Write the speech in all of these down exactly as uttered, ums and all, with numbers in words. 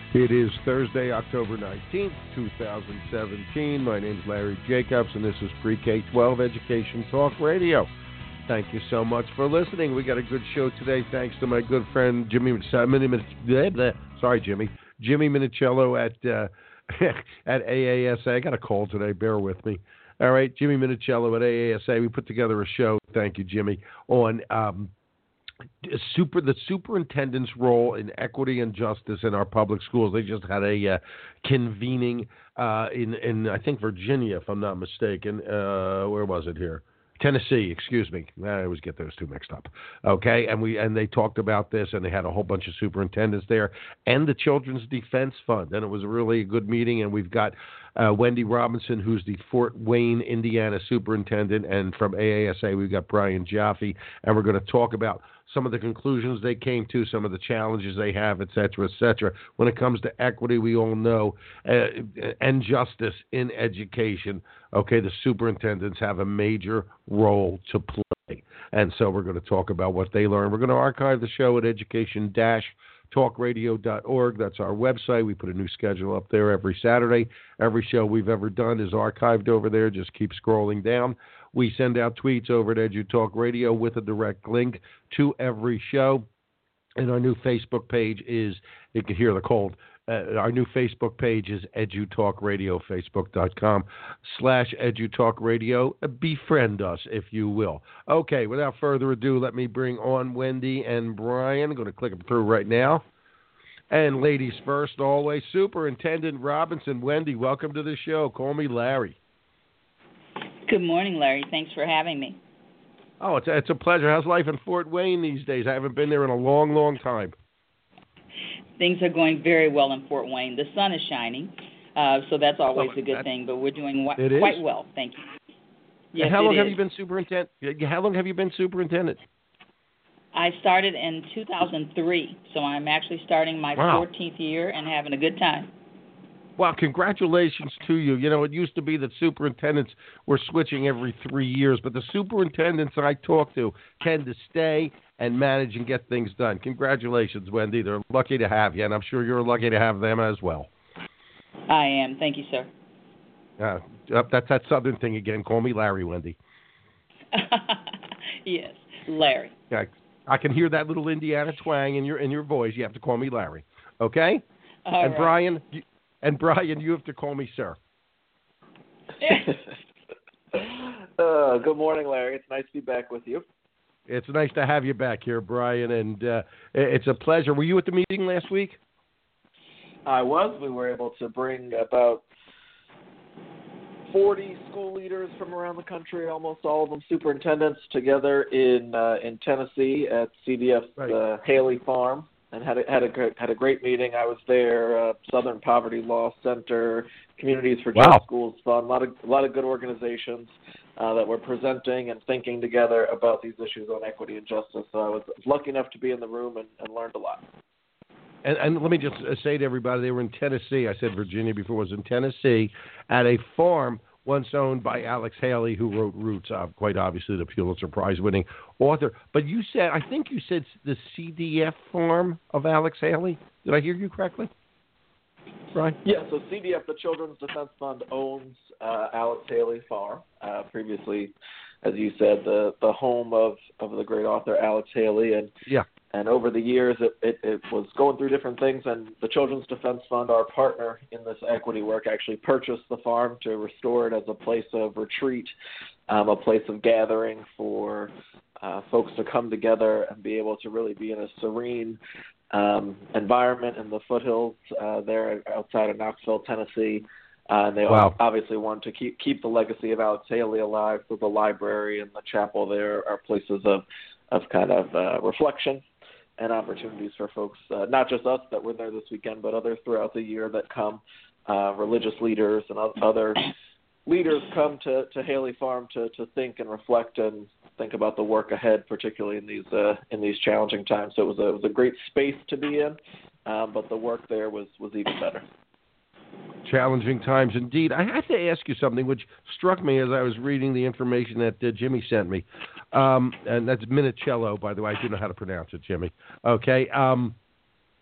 It is Thursday, October nineteenth, twenty seventeen. My name is Larry Jacobs, and this is Pre-K twelve Education Talk Radio. Thank you so much for listening. We got a good show today, thanks to my good friend Jimmy. Sorry, Jimmy. Jimmy Minicello at uh, at A A S A. I got a call today. Bear with me. All right, Jimmy Minicello at A A S A. We put together a show. Thank you, Jimmy. On um, Super the superintendent's role in equity and justice in our public schools. They just had a uh, convening uh, in in I think Virginia, if I'm not mistaken. Uh, where was it here? Tennessee, excuse me. I always get those two mixed up. Okay, and we and they talked about this, and they had a whole bunch of superintendents there, and the Children's Defense Fund, and it was really a good meeting. And we've got uh, Wendy Robinson, who's the Fort Wayne, Indiana superintendent, and from A A S A we've got Brian Jaffe, and we're going to talk about some of the conclusions they came to, some of the challenges they have, et cetera, et cetera. When it comes to equity, we all know, uh, and justice in education, okay, the superintendents have a major role to play. And so we're going to talk about what they learned. We're going to archive the show at education dash talk radio dot org. That's our website. We put a new schedule up there every Saturday. Every show we've ever done is archived over there. Just keep scrolling down. We send out tweets over at EduTalk Radio with a direct link to every show. And our new Facebook page is, you can hear the cold, uh, our new Facebook page is EduTalk Radio, facebook.com slash EduTalk Radio. Befriend us, if you will. Okay, without further ado, let me bring on Wendy and Brian. I'm going to click them through right now. And ladies first, always, Superintendent Robinson. Wendy, welcome to the show. Call me Larry. Good morning, Larry. Thanks for having me. Oh, it's a, it's a pleasure. How's life in Fort Wayne these days? I haven't been there in a long, long time. Things are going very well in Fort Wayne. The sun is shining, uh, so that's always oh, a good that, thing, but we're doing wh- it quite is? well. Thank you. Yes, and how long it have is. you been superintendent? How long have you been superintendent? I started in two thousand three, so I'm actually starting my wow. fourteenth year and having a good time. Well, congratulations to you. You know, it used to be that superintendents were switching every three years, but the superintendents I talk to tend to stay and manage and get things done. Congratulations, Wendy. They're lucky to have you, and I'm sure you're lucky to have them as well. I am. Thank you, sir. Uh, that's that Southern thing again. Call me Larry, Wendy. Yes, Larry. I, I can hear that little Indiana twang in your in your voice. You have to call me Larry, okay? All and right. Brian, you, and Brian, you have to call me sir. uh, good morning, Larry. It's nice to be back with you. It's nice to have you back here, Brian, and uh, it's a pleasure. Were you at the meeting last week? I was. We were able to bring about forty school leaders from around the country, almost all of them superintendents, together in uh, in Tennessee at C D F's right. uh, Haley Farm, and had a, had a had a great meeting. I was there. Uh, Southern Poverty Law Center, Communities for wow. Just Schools Fund, a lot of a lot of good organizations uh, that were presenting and thinking together about these issues on equity and justice. So I was lucky enough to be in the room and, and learned a lot. And, and let me just say to everybody, they were in Tennessee. I said Virginia before. It was in Tennessee at a farm once owned by Alex Haley, who wrote Roots, uh, quite obviously the Pulitzer Prize-winning author. But you said, I think you said the C D F farm of Alex Haley. Did I hear you correctly? Right? Yeah, so C D F, the Children's Defense Fund, owns uh, Alex Haley Farm. Uh, previously, as you said, the, the home of, of the great author Alex Haley. And yeah. And over the years, it, it, it was going through different things, and the Children's Defense Fund, our partner in this equity work, actually purchased the farm to restore it as a place of retreat, um, a place of gathering for uh, folks to come together and be able to really be in a serene um, environment in the foothills uh, there outside of Knoxville, Tennessee. Uh, and they wow. obviously want to keep keep the legacy of Alex Haley alive, so the library and the chapel there are places of, of kind of uh, reflection and opportunities for folks, uh, not just us that were there this weekend, but others throughout the year that come, uh, religious leaders and other leaders come to, to Haley Farm to, to think and reflect and think about the work ahead, particularly in these uh, in these challenging times. So it was a, it was a great space to be in, um, but the work there was, was even better. Challenging times indeed. I have to ask you something which struck me as I was reading the information that uh, Jimmy sent me. Um, and that's Minicello, by the way. I do know how to pronounce it, Jimmy. Okay. Um,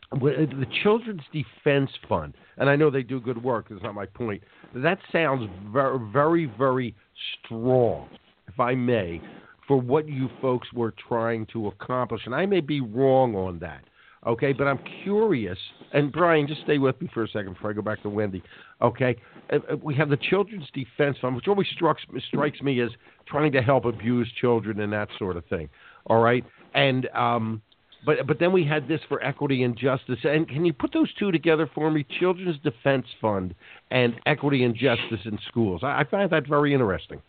the Children's Defense Fund, and I know they do good work. That's not my point. That sounds very, very, very strong, if I may, for what you folks were trying to accomplish. And I may be wrong on that, okay? But I'm curious. And, Brian, just stay with me for a second before I go back to Wendy, okay? We have the Children's Defense Fund, which always strikes, strikes me as trying to help abused children and that sort of thing, all right? And um, but but then we had this for equity and justice. And can you put those two together for me, Children's Defense Fund and equity and justice in schools? I, I find that very interesting.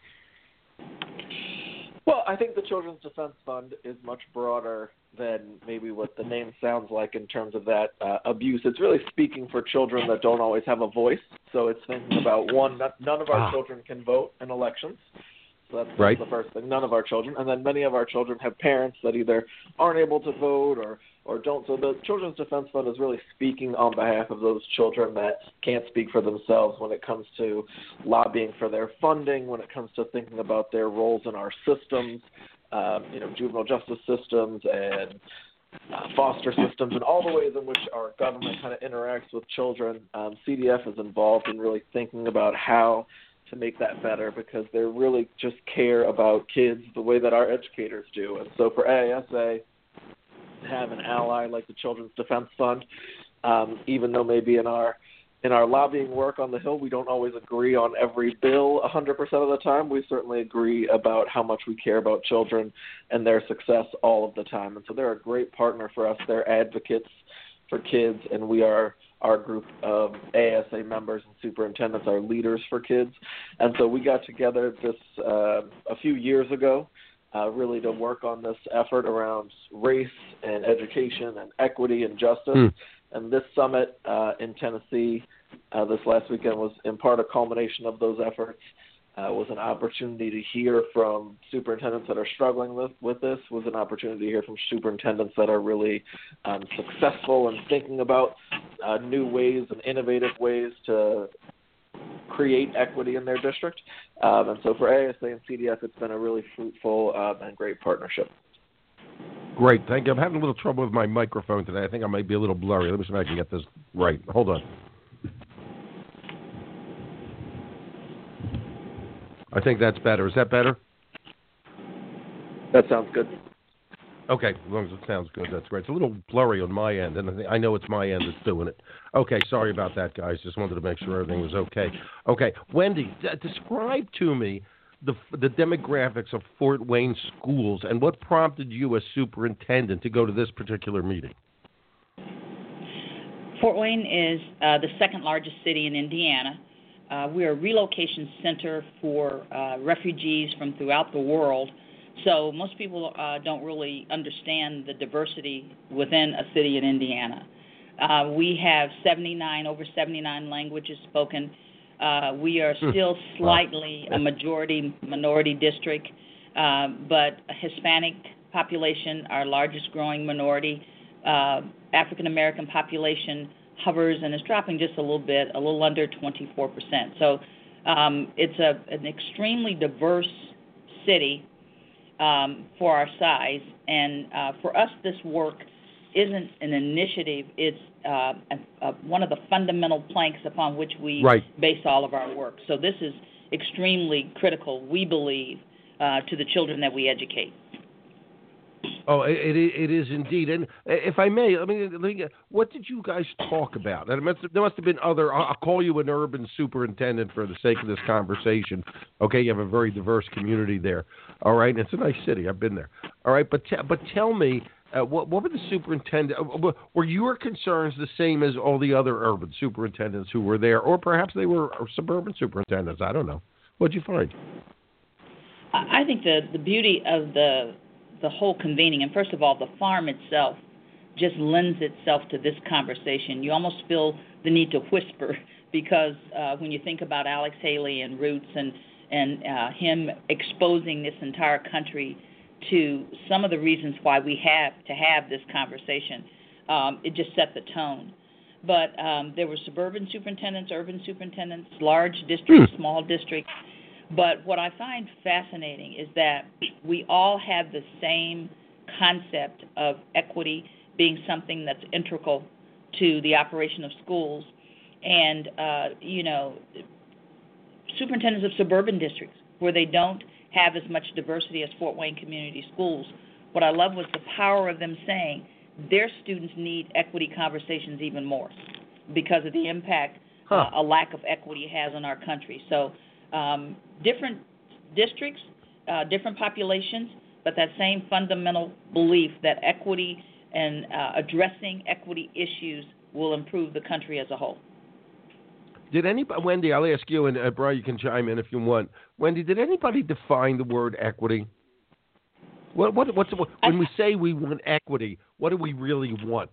Well, I think the Children's Defense Fund is much broader than maybe what the name sounds like in terms of that uh, abuse. It's really speaking for children that don't always have a voice. So it's thinking about, one, not, none of our ah. children can vote in elections. So that's, that's right. the first thing, none of our children. And then many of our children have parents that either aren't able to vote or, or don't. So the Children's Defense Fund is really speaking on behalf of those children that can't speak for themselves when it comes to lobbying for their funding, when it comes to thinking about their roles in our systems, um, you know, juvenile justice systems and uh, foster systems, and all the ways in which our government kind of interacts with children. Um, C D F is involved in really thinking about how to make that better, because they really just care about kids the way that our educators do. And so for A A S A to have an ally like the Children's Defense Fund, um, even though maybe in our in our lobbying work on the Hill we don't always agree on every bill one hundred percent of the time, we certainly agree about how much we care about children and their success all of the time. And so they're a great partner for us. They're advocates for kids, and we are our group of A A S A members and superintendents are leaders for kids. And so we got together this uh, a few years ago uh, really to work on this effort around race and education and equity and justice. Mm. And this summit uh, in Tennessee uh, this last weekend was in part a culmination of those efforts. Uh, was an opportunity to hear from superintendents that are struggling with, with this, was an opportunity to hear from superintendents that are really um, successful in thinking about uh, new ways and innovative ways to create equity in their district. Um, and so for A A S A and C D F, it's been a really fruitful um, and great partnership. Great, thank you. I'm having a little trouble with my microphone today. I think I might be a little blurry. Let me see if I can get this right. Hold on. I think that's better. Is that better? That sounds good. Okay, as long as it sounds good, that's great. It's a little blurry on my end, and I, think, I know it's my end that's doing it. Okay, sorry about that, guys. Just wanted to make sure everything was okay. Okay, Wendy, d- describe to me the the demographics of Fort Wayne schools and what prompted you as superintendent to go to this particular meeting. Fort Wayne is uh, the second largest city in Indiana. Uh, we're a relocation center for uh, refugees from throughout the world, so most people uh, don't really understand the diversity within a city in Indiana. Uh, we have seventy-nine, over seventy-nine languages spoken. Uh, we are still slightly a majority minority district, uh, but a Hispanic population, our largest growing minority, uh, African American population hovers and is dropping just a little bit, a little under twenty-four percent. So um, it's a, an extremely diverse city um, for our size. And uh, for us, this work isn't an initiative. It's uh, a, a, one of the fundamental planks upon which we right. base all of our work. So this is extremely critical, we believe, uh, to the children that we educate. Oh, it, it is indeed. And if I may, I mean, what did you guys talk about? There must have, there must have been other, I'll call you an urban superintendent for the sake of this conversation. Okay, you have a very diverse community there. All right, and it's a nice city. I've been there. All right, but, t- but tell me, uh, what, what were the superintendent, uh, were your concerns the same as all the other urban superintendents who were there? Or perhaps they were suburban superintendents. I don't know. What did you find? I think the, the beauty of the the whole convening, and first of all, the farm itself just lends itself to this conversation. You almost feel the need to whisper because uh, when you think about Alex Haley and Roots and, and uh, him exposing this entire country to some of the reasons why we have to have this conversation, um, it just set the tone. But um, there were suburban superintendents, urban superintendents, large districts, small districts. But what I find fascinating is that we all have the same concept of equity being something that's integral to the operation of schools. And, uh, you know, superintendents of suburban districts where they don't have as much diversity as Fort Wayne Community Schools, what I love was the power of them saying their students need equity conversations even more because of the impact huh. uh, a lack of equity has on our country. So um, different districts, uh, different populations, but that same fundamental belief that equity and uh, addressing equity issues will improve the country as a whole. Did anybody, Wendy, I'll ask you, and uh, Brian, you can chime in if you want. Wendy, did anybody define the word equity? What, what, what's, what, when I, we say we want equity, what do we really want?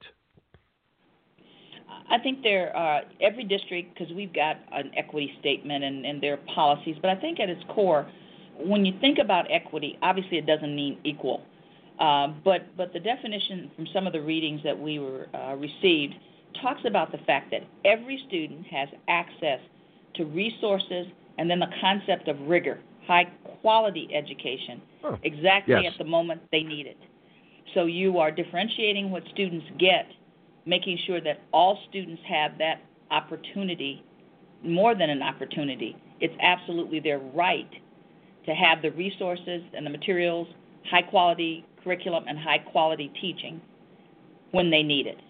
I think there are, every district, because we've got an equity statement and, and there are policies, but I think at its core, when you think about equity, obviously it doesn't mean equal. Uh, but, but the definition from some of the readings that we were uh, received talks about the fact that every student has access to resources and then the concept of rigor, high-quality education, oh, exactly yes. at the moment they need it. So you are differentiating what students get, making sure that all students have that opportunity, more than an opportunity. It's absolutely their right to have the resources and the materials, high-quality curriculum and high-quality teaching when they need it.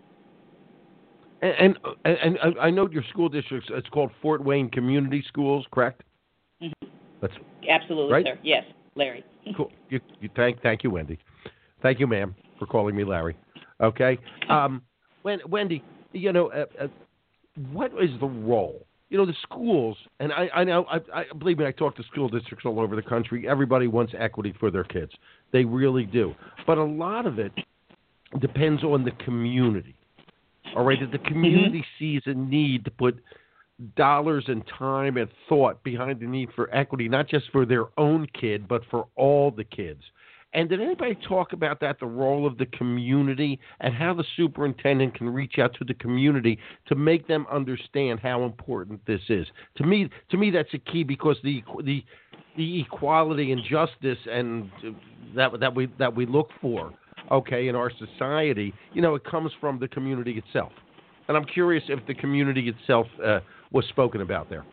And, and and I know your school district, it's called Fort Wayne Community Schools, correct? Mm-hmm. That's absolutely, right? sir. Yes, Larry. Cool. You, you thank thank you, Wendy. Thank you, ma'am, for calling me Larry. Okay. Um, Wendy, you know, uh, uh, what is the role? You know, the schools, and I, I know, I, I believe me, I talk to school districts all over the country. Everybody wants equity for their kids. They really do. But a lot of it depends on the community. All right, that the community mm-hmm. sees a need to put dollars and time and thought behind the need for equity, not just for their own kid, but for all the kids. And did anybody talk about that, the role of the community and how the superintendent can reach out to the community to make them understand how important this is? To me, to me, that's a key because the the the equality and justice and that that we that we look for. Okay, in our society, you know, it comes from the community itself. And I'm curious if the community itself uh, was spoken about there.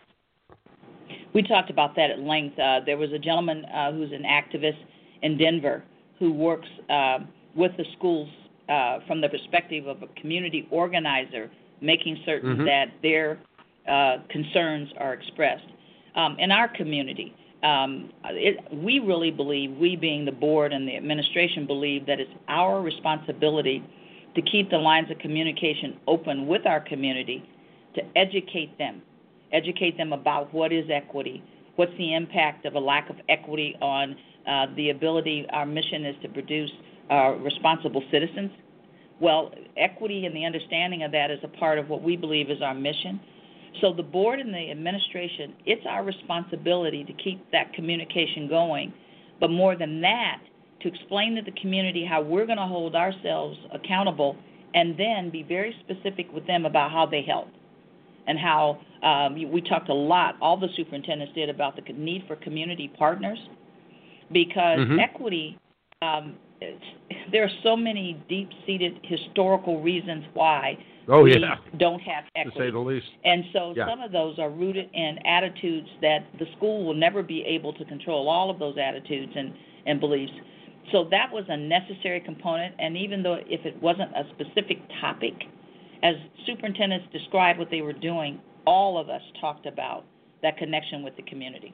We talked about that at length. Uh, there was a gentleman uh, who's an activist in Denver who works uh, with the schools uh, from the perspective of a community organizer, making certain mm-hmm. that their uh, concerns are expressed. Um, in our community, Um, it, we really believe, we being the board and the administration believe that it's our responsibility to keep the lines of communication open with our community, to educate them, educate them about what is equity, what's the impact of a lack of equity on uh, the ability, our mission is to produce uh, responsible citizens. Well, equity and the understanding of that is a part of what we believe is our mission. So the board and the administration, it's our responsibility to keep that communication going, but more than that, to explain to the community how we're going to hold ourselves accountable and then be very specific with them about how they help and how um, we talked a lot, all the superintendents did, about the need for community partners because mm-hmm. equity, um, there are so many deep-seated historical reasons why Oh, we yeah. don't have equity. To say the least. And so yeah. some of those are rooted in attitudes that the school will never be able to control, all of those attitudes and, and beliefs. So that was a necessary component, and even though if it wasn't a specific topic, as superintendents described what they were doing, all of us talked about that connection with the community.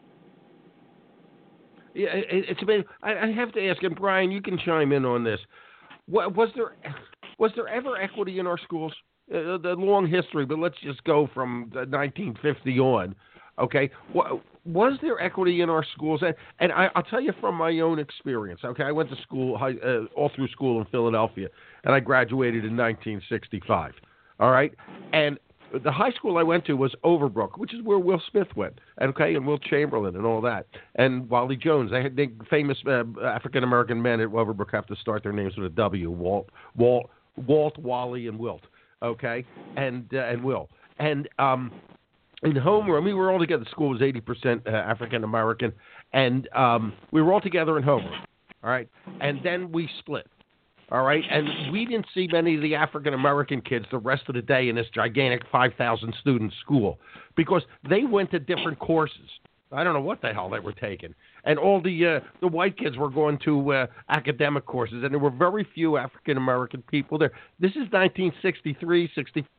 Yeah, it, it's amazing. I, I have to ask, and Brian, you can chime in on this. What, was there was there ever equity in our schools? Uh, the long history, but let's just go from nineteen fifty on. Okay, what, was there equity in our schools? And, and I, I'll tell you from my own experience. Okay, I went to school high, uh, all through school in Philadelphia, and I graduated in nineteen sixty-five. All right, and the high school I went to was Overbrook, which is where Will Smith went. Okay, and Will Chamberlain and all that, and Wally Jones. They had the famous uh, African American men at Overbrook have to start their names with a W. Walt, Walt, Walt, Wally, and Wilt. Okay, and uh, and Will. And um, in homeroom, we were all together. The school was eighty percent uh, African American, and um, we were all together in homeroom. All right, and then we split. All right, and we didn't see many of the African American kids the rest of the day in this gigantic five thousand student school because they went to different courses. I don't know what the hell they were taking, and all the uh, the white kids were going to uh, academic courses, and there were very few African American people there. This is nineteen sixty-three,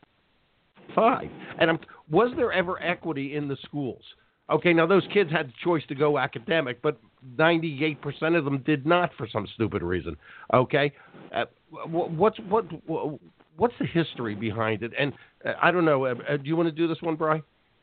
sixty-five, and I'm, was there ever equity in the schools? Okay, now those kids had the choice to go academic, but ninety-eight percent of them did not for some stupid reason. Okay, uh, what's what what's the history behind it? And uh, I don't know. Uh, do you want to do this one, Bri?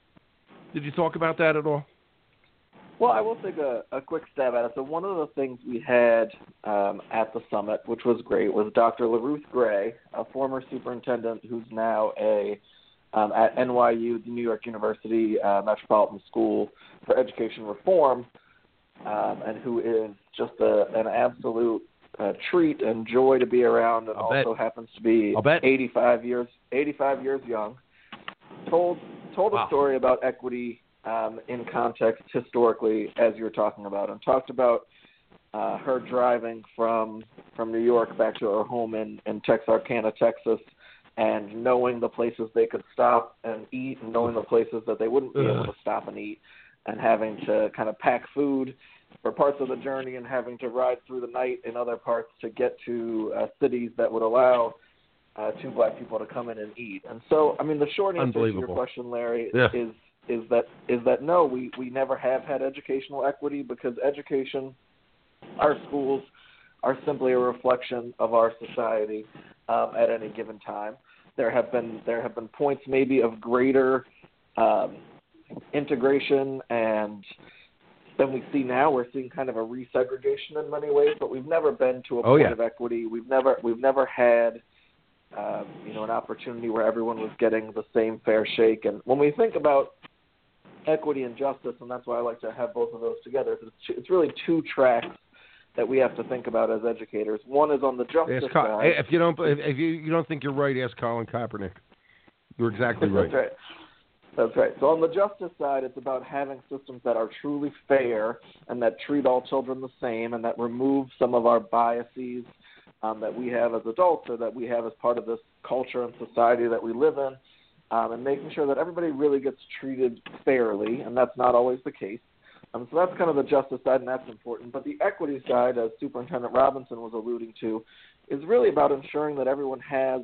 Did you talk about that at all? Well, I will take a, a quick stab at it. So one of the things we had um, at the summit, which was great, was Doctor LaRuth Gray, a former superintendent who's now a um, at N Y U, the New York University uh, Metropolitan School for Education Reform, um, and who is just a, an absolute uh, treat and joy to be around, and I'll also bet. happens to be eighty-five years eighty-five years young. Told told Wow. a story about equity um, in context historically, as you were talking about, and talked about uh, her driving from from New York back to her home in, in Texarkana, Texas, and knowing the places they could stop and eat, and knowing the places that they wouldn't be able to stop and eat, and having to kind of pack food for parts of the journey and having to ride through the night in other parts to get to uh, cities that would allow uh, two black people to come in and eat. And so, I mean, the short answer to your question, Larry, yeah. is is that is that no, we, we never have had educational equity because education, our schools, are simply a reflection of our society um, at any given time. There have been there have been points maybe of greater um, integration and than we see now. We're seeing kind of a resegregation in many ways, but we've never been to a oh, point yeah. of equity. We've never we've never had um, you know an opportunity where everyone was getting the same fair shake. And when we think about equity and justice, and that's why I like to have both of those together, it's, it's really two tracks that we have to think about as educators. One is on the justice Ask Col- side. If you don't, if, if you, you don't think you're right, ask Colin Kaepernick. You're exactly right. That's right. That's right. So on the justice side, it's about having systems that are truly fair and that treat all children the same and that remove some of our biases um, that we have as adults or that we have as part of this culture and society that we live in, um, and making sure that everybody really gets treated fairly, and that's not always the case. Um, so that's kind of the justice side, and that's important. But the equity side, as Superintendent Robinson was alluding to, is really about ensuring that everyone has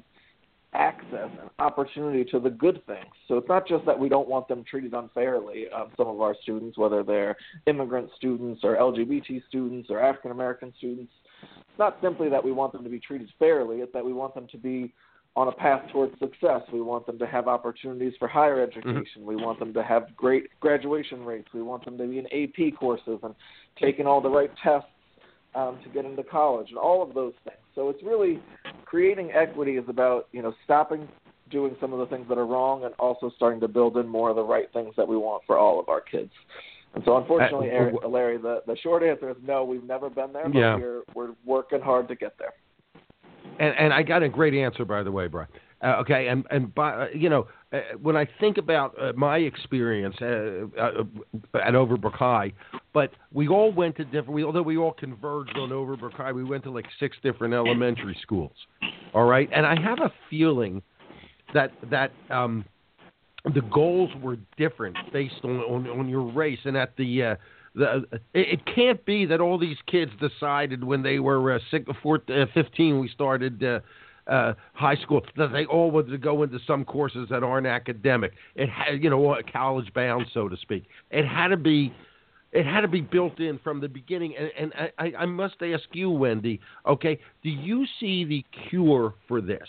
access and opportunity to the good things. So it's not just that we don't want them treated unfairly, um, some of our students, whether they're immigrant students or L G B T students or African-American students. It's not simply that we want them to be treated fairly, it's that we want them to be on a path towards success. We want them to have opportunities for higher education. Mm-hmm. We want them to have great graduation rates. We want them to be in A P courses and taking all the right tests um, to get into college and all of those things. So it's really creating equity is about, you know, stopping doing some of the things that are wrong and also starting to build in more of the right things that we want for all of our kids. And so unfortunately, uh, Larry, the, the short answer is no, we've never been there, but yeah. we're, we're working hard to get there. And, and I got a great answer, by the way, Brian. Uh, okay, and and by, uh, you know, uh, when I think about uh, my experience uh, uh, at Overbrook High, but we all went to different. We, although we all converged on Overbrook High, we went to like six different elementary schools. All right, and I have a feeling that that um, the goals were different based on, on, on your race, and at the uh, The, it can't be that all these kids decided when they were uh, six, four, uh, fifteen, we started uh, uh, high school, that they all wanted to go into some courses that aren't academic. It had, you know, college bound, so to speak. It had to be, it had to be built in from the beginning. And, and I, I must ask you, Wendy, okay, do you see the cure for this?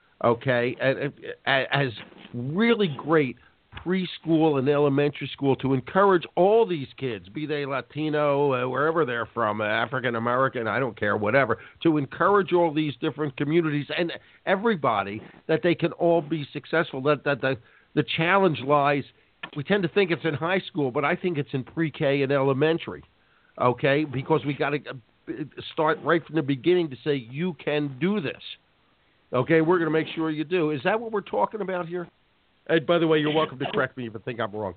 Okay, as really great preschool and elementary school to encourage all these kids, be they Latino, uh, wherever they're from, uh, African American, I don't care, whatever, to encourage all these different communities and everybody that they can all be successful. That that the the challenge lies. We tend to think it's in high school, but I think it's in pre-K and elementary. Okay, because we got to start right from the beginning to say you can do this. Okay, we're going to make sure you do. Is that what we're talking about here? And by the way, you're welcome to correct me if you think I'm wrong.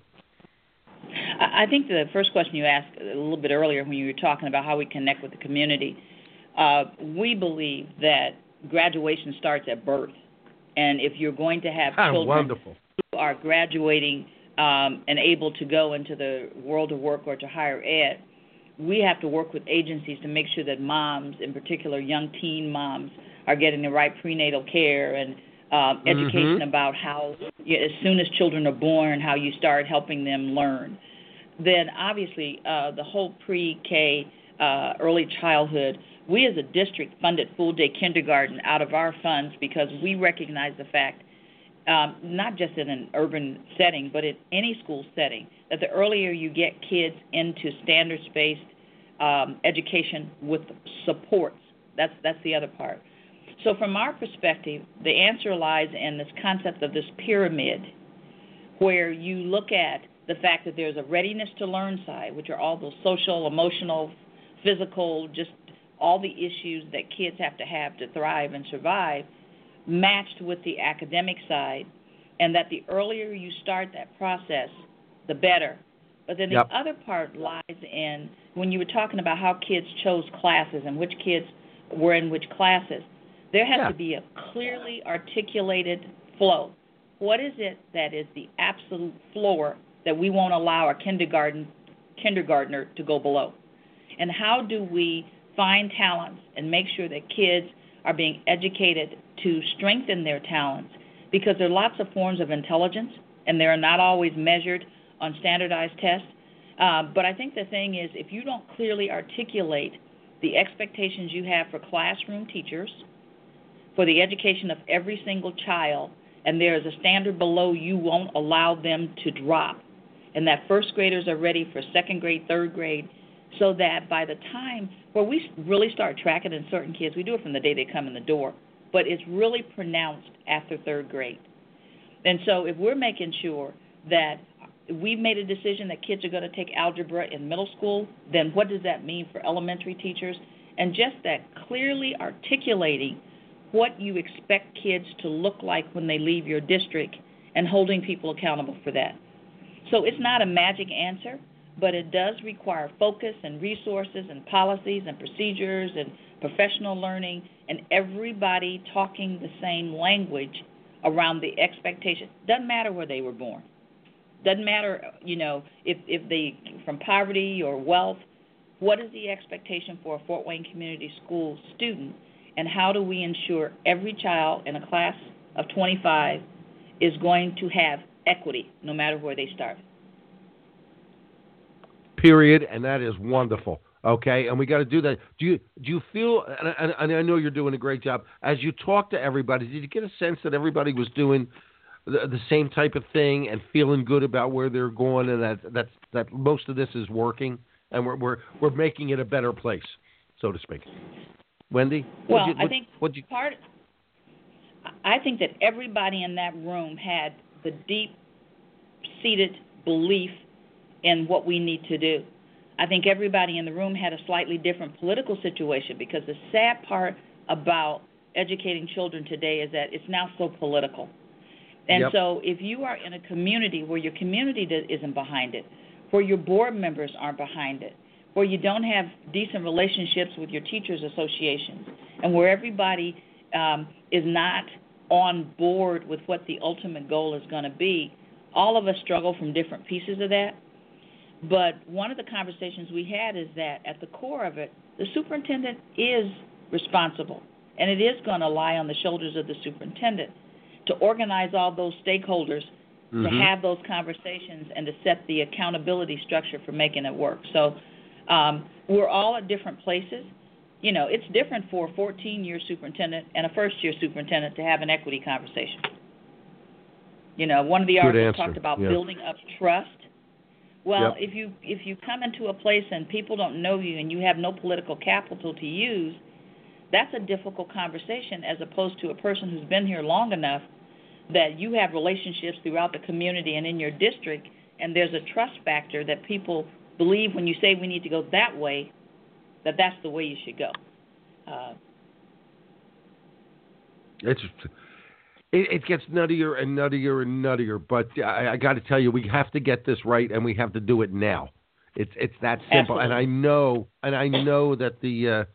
I think the first question you asked a little bit earlier when you were talking about how we connect with the community, Uh, we believe that graduation starts at birth. And if you're going to have ah, children wonderful. who are graduating um, and able to go into the world of work or to higher ed, we have to work with agencies to make sure that moms, in particular young teen moms, are getting the right prenatal care and um, education mm-hmm. about how, as soon as children are born, how you start helping them learn. Then, obviously, uh, the whole pre-K, uh, early childhood, we as a district funded full-day kindergarten out of our funds because we recognize the fact, um, not just in an urban setting, but in any school setting, that the earlier you get kids into standards-based um, education with supports, that's that's the other part. So from our perspective, the answer lies in this concept of this pyramid, where you look at the fact that there's a readiness to learn side, which are all those social, emotional, physical, just all the issues that kids have to have to thrive and survive, matched with the academic side, and that the earlier you start that process, the better. But then yep. the other part lies in when you were talking about how kids chose classes and which kids were in which classes, there has yeah. to be a clearly articulated flow. What is it that is the absolute floor that we won't allow a kindergarten kindergartner to go below? And how do we find talents and make sure that kids are being educated to strengthen their talents? Because there are lots of forms of intelligence, and they are not always measured on standardized tests. Uh, but I think the thing is, if you don't clearly articulate the expectations you have for classroom teachers, for the education of every single child, and there is a standard below you won't allow them to drop, and that first graders are ready for second grade, third grade, so that by the time where we really start tracking in certain kids, we do it from the day they come in the door, but it's really pronounced after third grade. And so if we're making sure that we've made a decision that kids are going to take algebra in middle school, then what does that mean for elementary teachers? And just that clearly articulating what you expect kids to look like when they leave your district and holding people accountable for that. So it's not a magic answer, but it does require focus and resources and policies and procedures and professional learning and everybody talking the same language around the expectation. Doesn't matter where they were born. Doesn't matter, you know, if, if they from poverty or wealth. What is the expectation for a Fort Wayne Community School student, and how do we ensure every child in a class of twenty-five is going to have equity no matter where they start? Period, and that is wonderful. Okay, and we got to do that. Do you do you feel? And I, and I know you're doing a great job. As you talk to everybody, did you get a sense that everybody was doing the, the same type of thing and feeling good about where they're going, and that that that most of this is working, and we're we're we're making it a better place, so to speak? Wendy? Well, you, what, I think what you... part. I think that everybody in that room had the deep-seated belief in what we need to do. I think everybody in the room had a slightly different political situation, because the sad part about educating children today is that it's now so political. And yep. so if you are in a community where your community isn't behind it, where your board members aren't behind it, where you don't have decent relationships with your teachers' associations, and where everybody um, is not on board with what the ultimate goal is going to be, all of us struggle from different pieces of that. But one of the conversations we had is that at the core of it, the superintendent is responsible, and it is going to lie on the shoulders of the superintendent to organize all those stakeholders, mm-hmm. to have those conversations, and to set the accountability structure for making it work. So um, we're all at different places. You know, it's different for a fourteen-year superintendent and a first-year superintendent to have an equity conversation. You know, one of the articles talked about yeah. building up trust. Well, yep. if you if you come into a place and people don't know you and you have no political capital to use, that's a difficult conversation, as opposed to a person who's been here long enough that you have relationships throughout the community and in your district, and there's a trust factor that people believe when you say we need to go that way, that that's the way you should go. Uh, it's it, it gets nuttier and nuttier and nuttier, but I, I got to tell you, we have to get this right, and we have to do it now. It's it's that simple, absolutely. and I know and I know that the uh,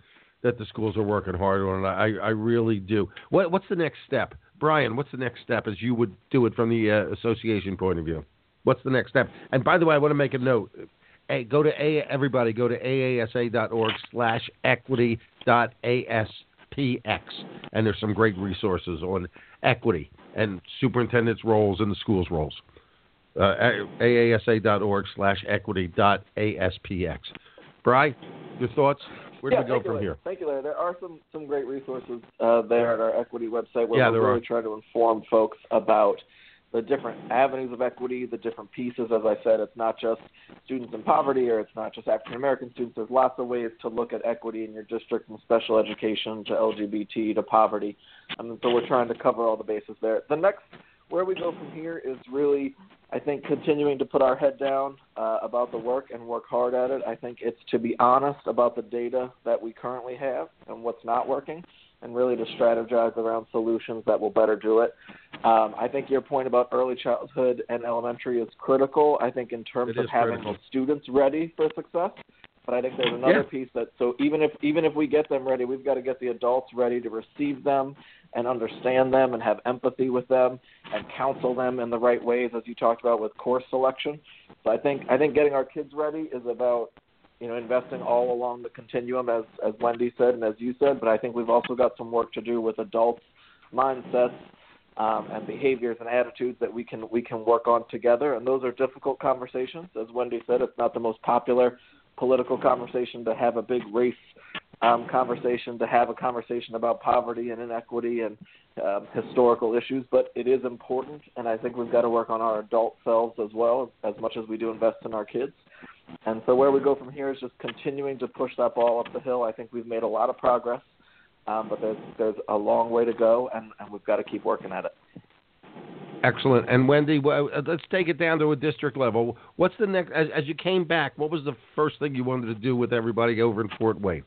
that the schools are working hard on it. I, I really do. What, what's the next step? Brian, what's the next step as you would do it from the uh, association point of view? What's the next step? And by the way, I want to make a note. Hey, go to a everybody go to A A S A dot org slash equity dot A S P X, and there's some great resources on equity and superintendents' roles and the schools' roles. Uh, A A S A dot org slash equity dot A S P X. Brian, your thoughts? Where do yeah, we go from you, here? Thank you, Larry. There are some, some great resources uh, there at our equity website where yeah, we really are. try to inform folks about the different avenues of equity, the different pieces. As I said, it's not just students in poverty or it's not just African-American students. There's lots of ways to look at equity in your district, from special education to L G B T to poverty. And so we're trying to cover all the bases there. The next, where we go from here is really, I think, continuing to put our head down uh, about the work and work hard at it. I think it's to be honest about the data that we currently have and what's not working, and really to strategize around solutions that will better do it. Um, I think your point about early childhood and elementary is critical, I think, in terms it of having critical. the students ready for success. But I think there's another yeah. piece that, so even if even if we get them ready, we've got to get the adults ready to receive them and understand them and have empathy with them and counsel them in the right ways, as you talked about with course selection. So I think I think getting our kids ready is about, you know, investing all along the continuum, as, as Wendy said and as you said, but I think we've also got some work to do with adults' mindsets um, and behaviors and attitudes that we can we can work on together, and those are difficult conversations. As Wendy said, it's not the most popular political conversation to have a big race um, conversation, to have a conversation about poverty and inequity and um, historical issues, but it is important, and I think we've got to work on our adult selves as well, as much as we do invest in our kids. And so where we go from here is just continuing to push that ball up the hill. I think we've made a lot of progress, um, but there's there's a long way to go, and, and we've got to keep working at it. Excellent. And Wendy, well, let's take it down to a district level. What's the next, as, as you came back, what was the first thing you wanted to do with everybody over in Fort Wayne?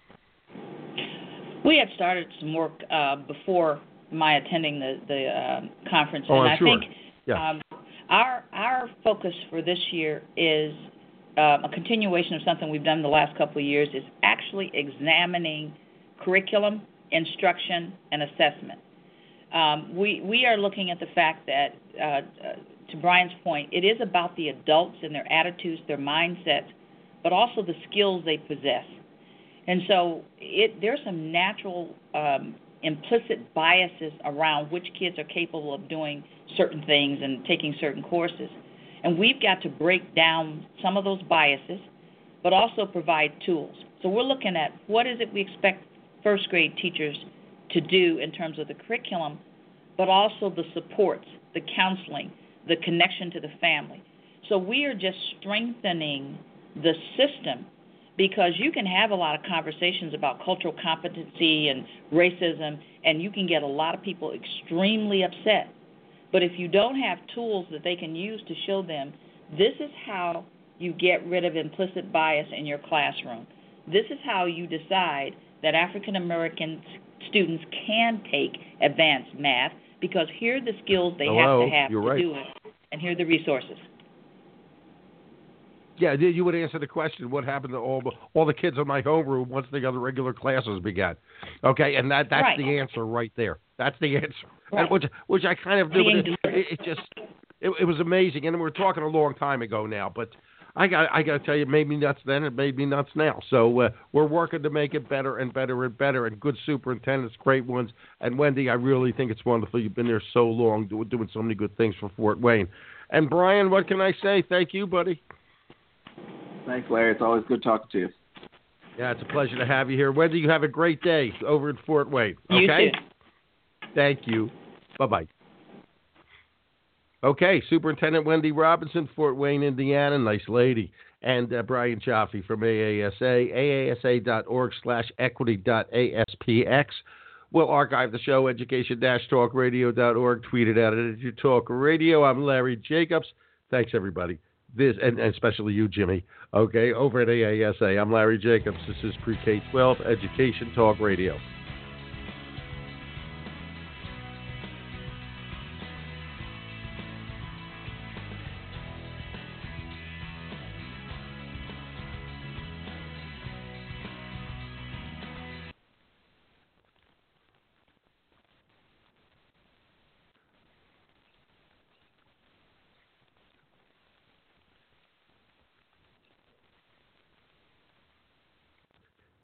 We had started some work uh, before my attending the, the uh, conference, oh, and I'm I sure. think yeah. um, our our focus for this year is uh, a continuation of something we've done the last couple of years, is actually examining curriculum, instruction, and assessment. Um, we, we are looking at the fact that, uh, uh, to Brian's point, it is about the adults and their attitudes, their mindsets, but also the skills they possess. And so it, there's some natural um, implicit biases around which kids are capable of doing certain things and taking certain courses. And we've got to break down some of those biases, but also provide tools. So we're looking at what is it we expect first grade teachers to do in terms of the curriculum, but also the supports, the counseling, the connection to the family. So we are just strengthening the system, because you can have a lot of conversations about cultural competency and racism, and you can get a lot of people extremely upset. But if you don't have tools that they can use to show them, this is how you get rid of implicit bias in your classroom. This is how you decide that African American students can take advanced math, because here are the skills they Hello, have to have to right. do it, and here are the resources. Yeah, you would answer the question, what happened to all the, all the kids in my homeroom once the other regular classes began? Okay, and that that's right. the answer right there. That's the answer, right. and which which I kind of knew. Being It, it, it just it, it was amazing, and we're talking a long time ago now. But I got I got to tell you, it made me nuts then. It made me nuts now. So uh, we're working to make it better and better and better. And good superintendents, great ones. And Wendy, I really think it's wonderful. You've been there so long, doing doing so many good things for Fort Wayne. And Brian, what can I say? Thank you, buddy. Thanks, Larry. It's always good talking to you. Yeah, it's a pleasure to have you here. Wendy, you have a great day over in Fort Wayne. Okay? You too. Thank you. Bye-bye. Okay, Superintendent Wendy Robinson, Fort Wayne, Indiana. Nice lady. And uh, Brian Chaffee from A A S A, A A S A dot org slash equity dot A S P X. We'll archive the show, education dash talk radio dot org. Tweet it out at EduTalk Radio. I'm Larry Jacobs. Thanks, everybody. This and, and especially you, Jimmy. Okay, over at A A S A. I'm Larry Jacobs. This is Pre-K twelve Education Talk Radio.